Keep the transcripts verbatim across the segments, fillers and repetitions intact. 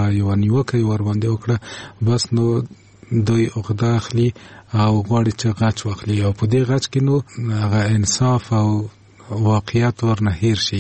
یو نیوکه ورباندې وکړه بس نو دوی عقده اخلي او غواړي چې غچ واخلي او په دې غچ کې نو هغه انصاف او واقعیت ورنه هیر شي.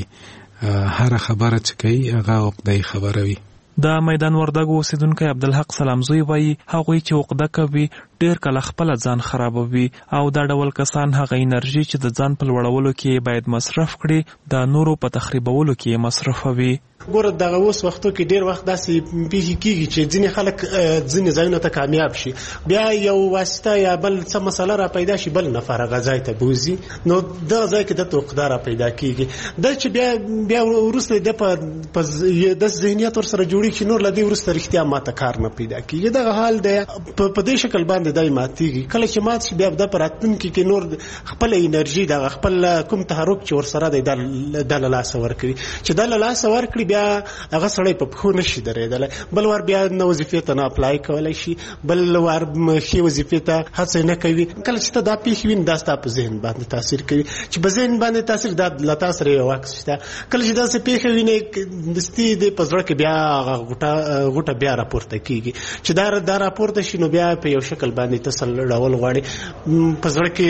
هر خبره چې کوي هغه عقده خبره وي. د میدان وردګو اوسیدونکي عبدالحق سلامزوی وایي هغوی چې عقده کوي ډیر کله خپل ځان خرابوي او دا ډول کسان هغه انرژي چې د ځان په لوړولو کې باید مصرف کړي د نورو په تخریبولو کې مصرفوي. ګوره دغه اوس وختو کې ډیر وخت داسې پیښې کېږي چې ځینې خلک ځینې ځایونو ته کامیاب شي بیا یو واسطه یا بل څه مسله را پیدا شي بل نفر هغه ځای ته بوځي نو دغه ځای کې دته عقده را پیدا کېږي دا چې بیا بیا وروسته د په د ذهنیت ورسره جوړېږي چې نور له دې وروسته رښتیا ماته کار نه پیدا کېږي. دغه حال دی په دې شکل باندې دی ماتېږي. کله چې مات شي بیا د په راتلونکي کې نور خپل انرژي دغه خپل کوم تحرک چې ورسره دی د له لاسه ورکړي چې د له لاسه ورکړي بیا هغه سړی په پښو نشي درېدلی بل وار بیا نو وظیفې ته نه اپلای کولی شي بل وار ښې وظیفې ته هڅه نه کوي. کله چې ته دا پیښې وینې دا ستا په ذهن باندې تاثیر کوي چې په ذهن باندې تاثیر دا له تا سره یو عکس شته. کله چې داسې پیښه وینې دستي د په زړه کې بیا هغه غوټه غوټه بیا راپورته کېږي چې دا دا راپورته شي نو بیا په یو شکل باندې ته سل ډول غواړي په زړه کې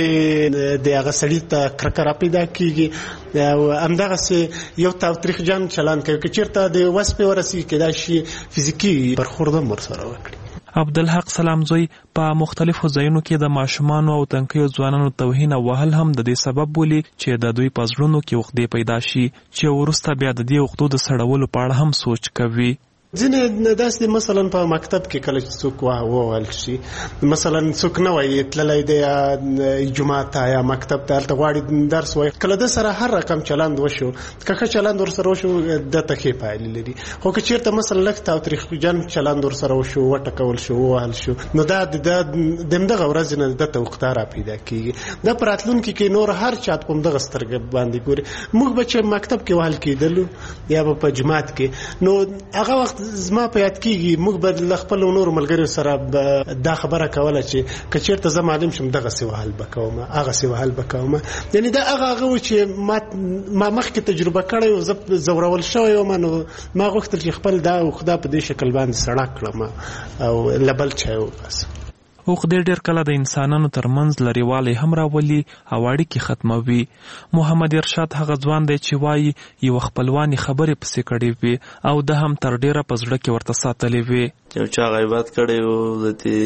د هغه سړي ته کرکه را پیدا کېږي او همدغسې یو تاوتریخجن چلند کوي که چېرته د وس پې ورسېږي کېدای شي فزیکي برخورد هم ورسره وکړي. عبدالحق سلامزوی په مختلفو ځایونو کې د ماشومانو او تنکیو ځوانانو توهین او وهل هم د دې سبب بولي چې د دوی په زړونو کې عقدې پیدا شي چې وروسته بیا د دې عقدو د سړولو په اړه هم سوچ کوي. ځینې داسې مثلا په مکتب کې کله چې څوک ووهل شي مثلا څوک نه وایي تللی دی جومات ته یا مکتب ته هلته غواړي درس وایي کله د سره هر رقم چلند وشو که ښه چلند ورسره وشو دته ښې پایلې لري خو که چېرته مثلا لږ تاوتریخجن چلند ورسره وشو وټکول شو ووهل شو نو دا د همدغه ورځې نه دته عقده را پیدا کېږي. دا په راتلونکي کې نور هر چا په همدغه سترګه باندې ګوري. موږ به چې مکتب کې وهل کېدلو یا به په جومات کې نو هغه وخت زما په یاد کېږي موږ به له خپلو نورو ملګریو سره دا خبره کوله چې که چېرته زه معلم شم دغسې وهل به کوم هغسې وهل به کوم. یعنې دا هغه هغه و چې ما مخکې تجربه کړی و زه ځورول شوی وم نو ما غوښتل چې خپل دا عقده په دې شکل باندې سړه کړم او له بل چا وباسم. عقدې ډېر کله د انسانانو ترمنځ لرېوالی هم راولي او اړیکې ختموي. محمد ارشاد هغه ځوان دی چې وایي یوه خپلوانې خبرې پسې کړې وي او ده هم تر ډېره په زړه کې ورته ساتلې وي. یو چا غیبت کړی و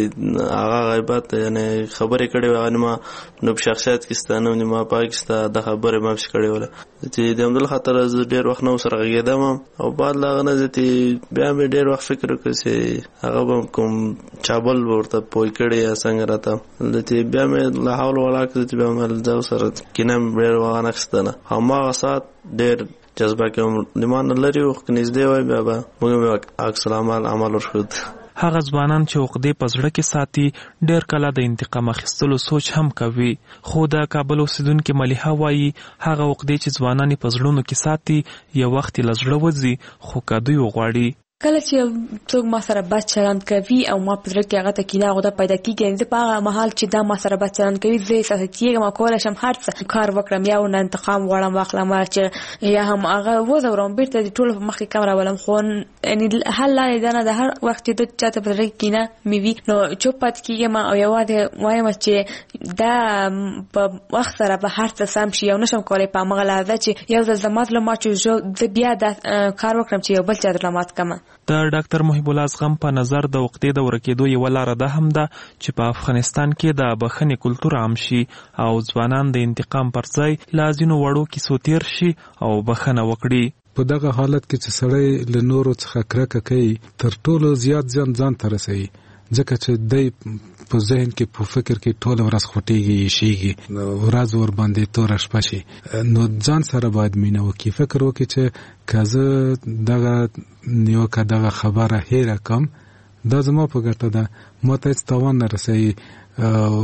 د هغه غیبت یعنې خبرې کړې وې هغه نیمه نو په شخصیت کې ستا نه نیمه پاک ستا د خبرې ما پسې کړې وله چې د همدل خاطر زه ډېر وخت نه ورسره غږېدم او بعد له هغه نه زه بیا مې ډېر وخت فکر وکړ چې هغه به کوم چابل به ورته پوه کړی یا څنګه راته بیا مې له حول ولا قوت بیا مې ده ورسره کینه مې ډېر وانخیسته نه هماغه ساعت ډېر جذبه کې لمان لري او نږدې وای بیا به موږ عکس العمل عمل ورښود. هغه ځوانان چې عقدې په زړه کې ساتي ډېر کله د انتقام اخیستلو سوچ هم کوي. خو د کابل اوسیدونکې ملیحه وایي هغه عقدې چې ځوانان په زړونو کې ساتي یو وخت له زړه وځي خو که دوی وغواړي. کله چې څوک ما سره بد چلند کوي او ما په زړه کې هغه ته کینه عقده پیدا کېږي زه په هغه مهال چې دا ما سره بد چلند کوي زه احساس کېږم او کولی شم هر څه کار وکړم یا ورنه انتقام غواړم واخلم چې یا هم هغه وځورم بېرته د ټولو په مخکې کم راولم خو یعنې حل لارې دا نه ده هر وخت چې د چاته په زړه کې کینه مې وي نو چوپ پاتې کېږم او یوازې وایم چې دا په وخت سره به هر څه سم شي او نشم کولی په همغه لحظه چې یو ځل زما زړه مات شو زه بیا دا کار وکړم چې یو بل چا زړه مات کړم. د ډاکټر محب الله زغم په نظر د عقدې د ورکېدو یوه لاره ده هم ده چې په افغانستان کې د بخښنې کلتور عام شي او ځوانان د انتقام پر ځای له ځینو وړو کیسو تېر شي او بخښنه وکړي. په دغه حالت کې چې سړی له نورو څخه کرکه کوي تر ټولو زیات زیان ځان ته رسوي ځکه چې دی په ذهن کې په فکر کې ټوله ورځ خوټېږي شېږي ورځ ورباندې توره شپه شي نو ځان سره باید مینه وکړي فکر وکړي چې که زه دغه نیوکه دغه خبره هېره کړم دا زما په ګټه ده ما ته هېڅ تاوان نه رسوي او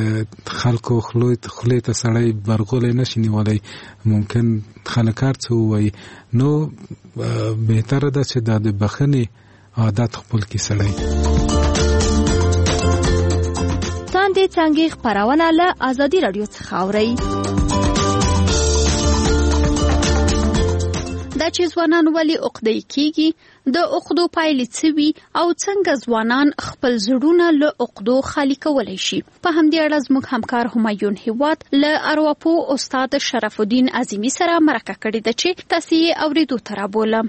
د خلکو خولې ته سړی برغولی نشي نیولی ممکن خلک هر څه ووایي نو بهتره ده چې دا د بخښنې عادت خپل کړي سړی. تاندې څانګې خپرونه له ازادي راډیو څخه اورئ. د دا چې ځوانان ولې عقدې کیږي، د عقدو پایلې څه وي او څنګه ځوانان خپل زړونه له عقدو خالي کولی شي. په همدې اړه زموږ همکار همایون هیواد له ارواپوه استاد شرف الدین عظیمي سره مرکه کړې ده چې تاسو یې اورېدو ته رابولم.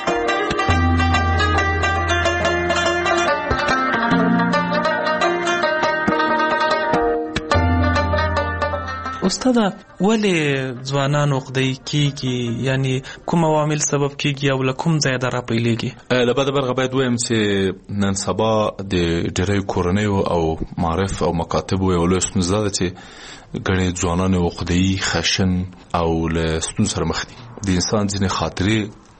استاد ولې ځوانان عقدې کیږي، یعنی کوم عوامل سبب کیږي او له کوم ځای را پیلېږي؟ له بده برخه باید وایم چې نن سبا د ډېرو کورنیو او معارف او مکاتبو یو لوی ستونزه ده چې ګڼې ځوانان عقدې، خشن او له ستونزو سره مخ دي. د انسان ځینې خاطرې،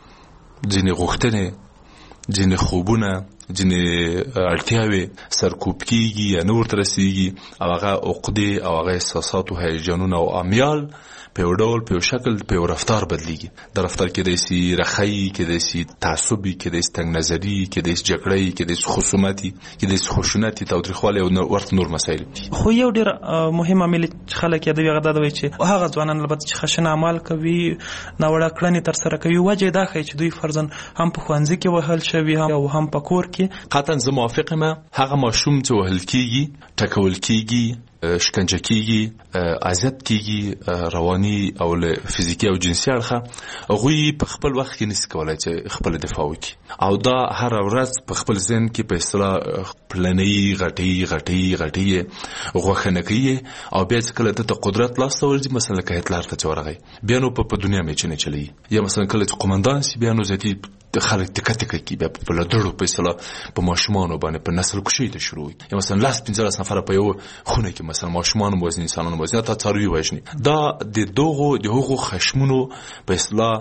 ځینې غوښتنې، ځینې خوبونه، ځینې اړتیاوې سرکوب کیږي یا نه ورته رسیږي او هغه عقدې او هغه احساسات او هیجانونه او امیال په یو ډول، په یو شکل، په یو رفتار بدلیږي. د رفتار کېدای شي رخی، کېدای شي تعصبي، کېدای شي تنګ نظري، کېدای شي جګړې، کېدای شي خصومتي، کېدای شي خشونتي، تاوتریخوالی او ورته نور مسایل. خو یو ډېر مهم عامل چې خلک یادوي هغه دا دی چې هغه ځوانان البته چې خشن اعمال کوي، ناوړه کړنې ترسره کوي، وجه دا ښیي چې دوی فرضاً هم په ښوونځي کې وهل شوي او هم په کور کې. قطعاً زه موافق یم. هغه ماشوم چې وهل کېږي، ټکول کېږي، شکنجه کیږي، اذیت کیږي، رواني او فزیکی او جنسي اړخه، هغوی په خپل وخت کې نشي کولای چې خپل دفاع وکړي او دا هر ورځ په خپل ذهن کې په اصطلاح پلنۍ غټي غټي غټي غوښنه کوي او بیا چې کله ته قدرت لاس ته ورځي، مثلا که هتلر ته ورغی بیا نو په دنیا مې چنه چلی، یا مثلا کله چې قومندان سي بیا نو ذاتي خلک تکه تکه کی بیا په لړو په اصطلاح په ماشومان باندې په نسل کشي ته شروع، یا مثلا لاس پنځه نفر په یو خونه کې مثلا ماشومان وزن انسانانو وزن تا څاروي وژني. دا د دوغو د هغو خشمونو په اصطلاح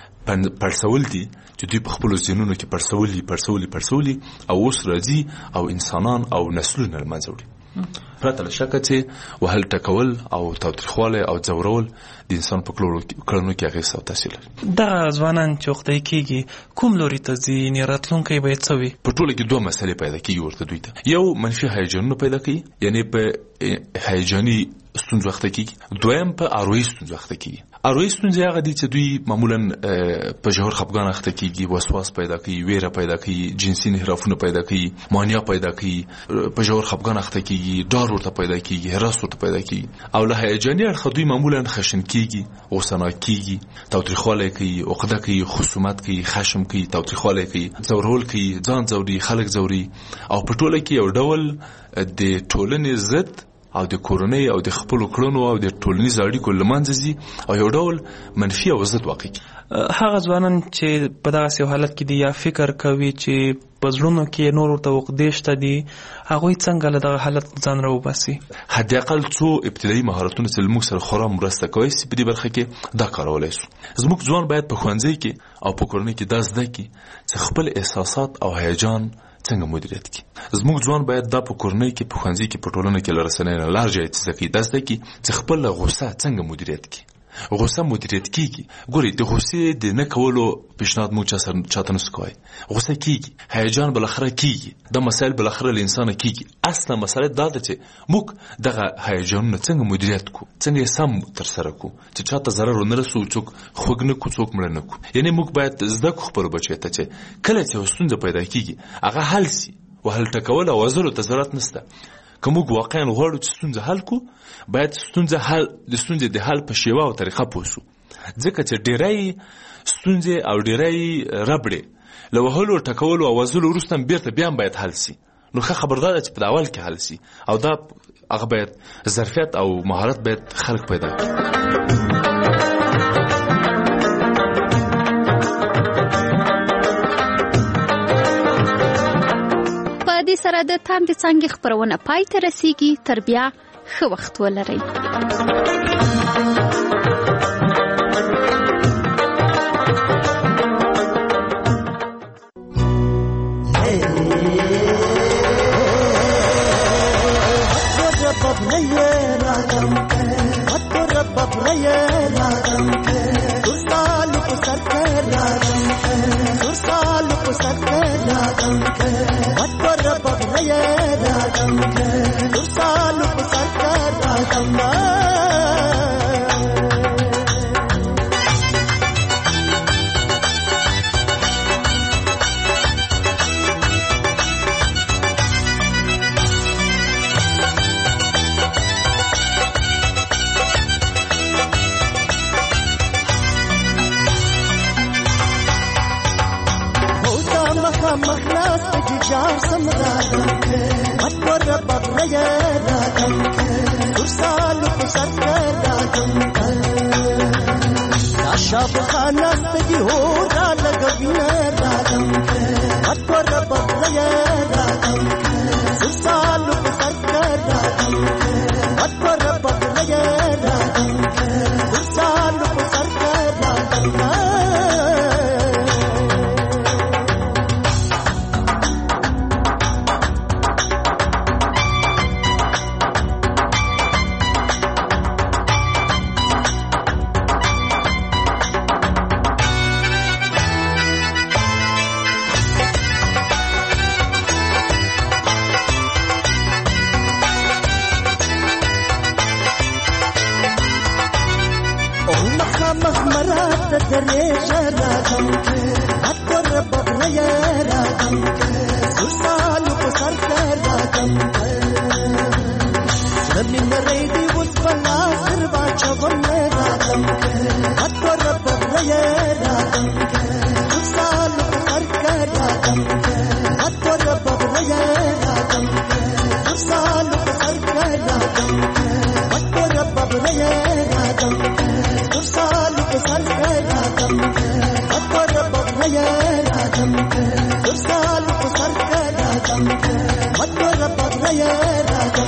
پرسول دي چې دوی په خپل ذهنونو کې پرسولي پرسولي پرسولي او اوس راځي او انسانان او نسلونه لمنځه وړي. پرته له شکه چې وهل ټکول او تاوتریخوالی او ځورول د انسان په کړنو کې اغېز او تاثیر لري. دغه ځوانان چې عقدې کېږي کوم لوري ته ځي، یعنې راتلونکی به یې څه وي؟ په ټوله کې دوه مسئلې پیدا کېږي ورته دوی ته. یو منفي هیجانونه پیدا کوي، یعنې په هیجاني ستونزو اخته کېږي. دویم په اروایي ستونزو اخته کېږي. اروایي ستونزې هغه دي چې دوی معمولا په ژور خفګان اخته کېږي، وسواس پیدا کوي، ویره پیدا کوي، جنسي انحرافونه پیدا کوي، مانیا پیدا کوي، په ژور خفګان اخته کېږي، ډار ورته پیدا کېږي، هراس ورته پیدا کېږي. او له هیجاني اړخه دوی معمولا خشن کېږي، غوسه‌ناک کېږي، تاوتریخوالی کوي، عقده کوي، خصومت کوي، خشم کوي، تاوتریخوالی کوي، ځورول کوي، ځان ځوري، خلک ځوري او په ټوله کې یو ډول د ټولنې ضد او د کورنۍ او د خپلو کړنو او د ټولنیز اړیکو له منځه ځي او یو ډول منفي او ضد واقع کېږي. هغه ځوانان چې په دغسې یو حالت کې دي یا فکر کوي چې په زړونو کې نور ورته عقدې شته دي، هغوی څنګه له دغه حالت ځان راوباسي؟ حداقل څو ابتدایي مهارتونه چې موږ سره خورا مرسته کوي چې په دې برخه کې دا کارولای شو. زموږ ځوان باید په ښوونځي کې او په کورنۍ کې دا زده کړي چې خپل احساسات او هیجان څنګه مدیریت کړي. زموږ ځوان باید دا په کورنۍ کې، په ښوونځي کې، په ټولنه کې له رسنیو نه لار جای زده کړي، دا زده کړي چې خپل غوسه څنګه مدیریت کړي. غوسه مدیریت کیږي. ګوري د غوسې د نه کولو پیشنهاد مو چا سره چاته نس کوي. غوسه کیږي، هیجان بلخره کیږي، د مسائل بلخره له انسان کیږي. اصله مسله دا ده چې موږ دغه هیجانونه څنګه مدیریت کو، څنګه سم تر سره کو چې چاته ضرر نه رسو، څوک خوګ نه کو، څوک مړ نه کو. یعنی موږ باید زده کو خپل بچی ته چې کله چې ستونزه پیدا کیږي هغه حل سي، وهل ټکول او وزرو ته ضرورت نشته. که موږ واقعا غواړو چې ستونزه حل کو، باید ستونزه حل د ستونزې د حل په شیوه او طریقه پوه شو. ځکه چې ډېری ستونزې او ډېری ربړې له وهلو ټکولو او وزلو وروسته بیرته بیا هم باید حل سي. نو ښه خبردار ده چې په اول کې حل سي او دا هغه باید ظرفیت او مهارت باید خلک پیدا کړي. دې سره د تاندې څانګې خپرونه پای ته رسیږي. تر بیا ښه وخت ولرئ. مخلاص تجار سمرادم مطور بغليا رادم ترسال بسركر رادم عشاب خاناس تجهورا لقبنا رادم مطور بغليا رادم ترسال بسركر رادم مطور بغليا رادم ترسال بسركر رادم دريشة رادم أكبر بغلية رادم سرسال وبصرك رادم من ريدي وصبلا سربا شغل رادم أكبر بغلية رادم سرسال وبصرك رادم أكبر بغلية رادم سرسال وبصرك رادم أكبر بغلية رادم سرسال وبصرك رادم أكبر بغلية رادم سرسال وبصرك رادم أكبر بغلية رادم